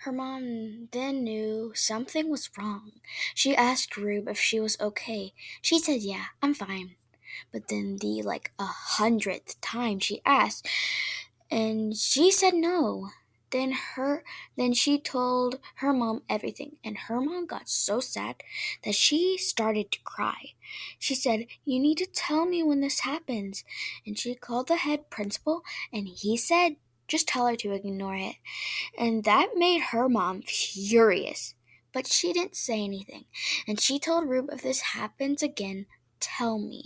Her mom then knew something was wrong. She asked Rube if she was okay. She said, "Yeah, I'm fine." But then the 100th time she asked, and she said no. Then she told her mom everything, and her mom got so sad that she started to cry. She said, "You need to tell me when this happens." And she called the head principal, and he said, "Just tell her to ignore it." And that made her mom furious. But she didn't say anything, and she told Rube, "If this happens again, tell me."